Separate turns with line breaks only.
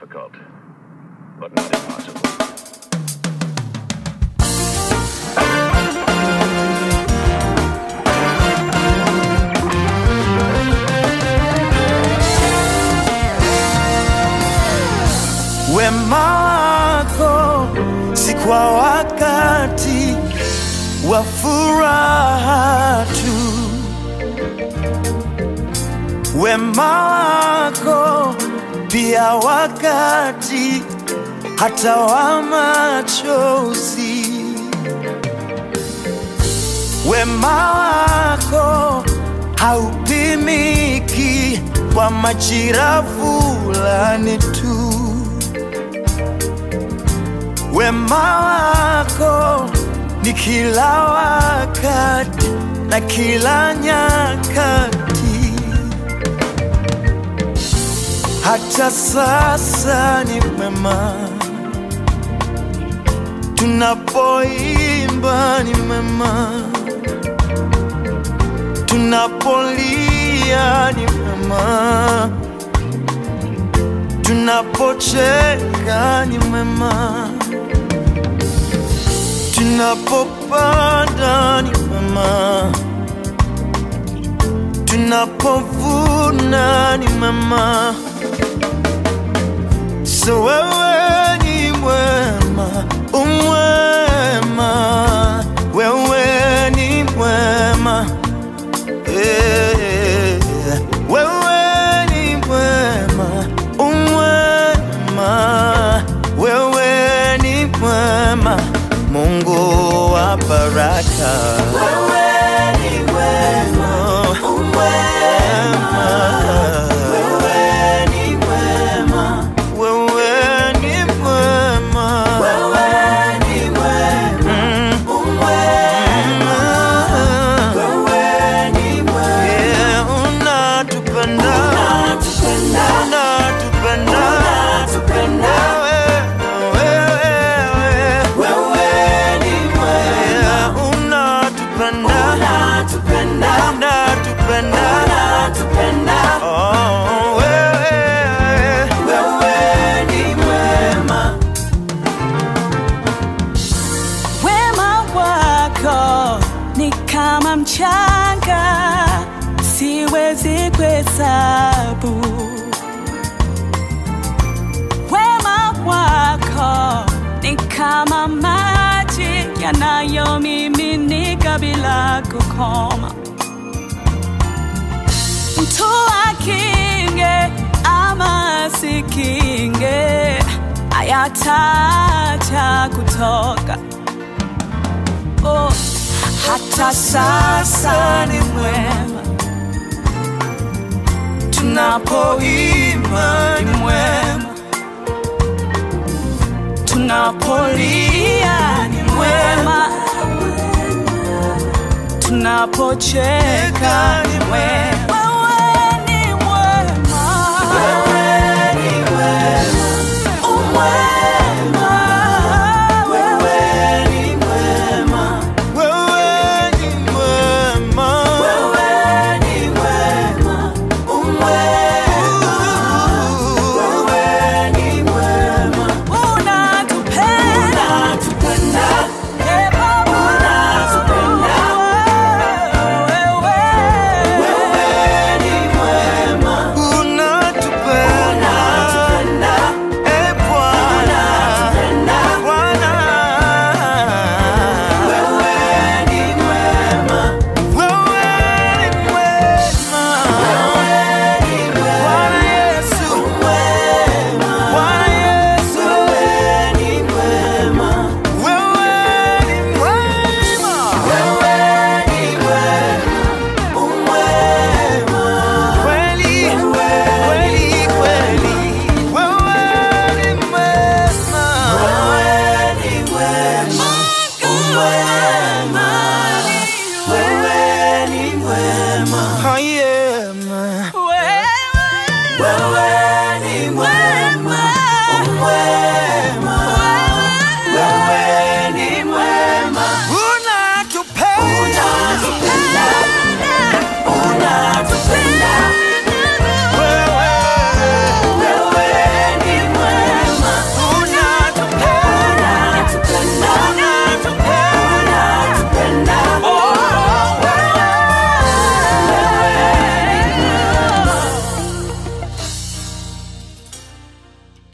Difficult, but not impossible.
Wema wako si kwa wakati wa furaha tu. Wema wako pia wakati hata wa machozi. Wema wako haupimiki kwa majira fulani tu. Wema wako ni kila wakati na kila nyakati. Hata sasa ni mema, tunapoimba ni mema, tunapolia ni mema, tunapocheka ni mema, tunapopanda ni mema, tunapovuna ni mema. So wewe ni mwema, umwema, wewe ni mwema, wewe ni mwema, umwema, wewe ni mwema, Mungu wa baraka. Wewe ni mwema, umwema, wewe ni mwema, wewe ni mwema, wewe ni mwema, umwema, wewe ni mwema. Yeah, unatupenda, unatupenda, unatupenda, unatupenda.
Kama mchanga siwezi kuhesabu. Wema wako ni kama maji yanayomiminika bila kukoma. Mtu akinge ama asikinge, hayataacha kutoka. Oh, hata sasa ni mwema, tunapoimba ni mwema, tunapolia ni mwema, tunapocheka ni mwema.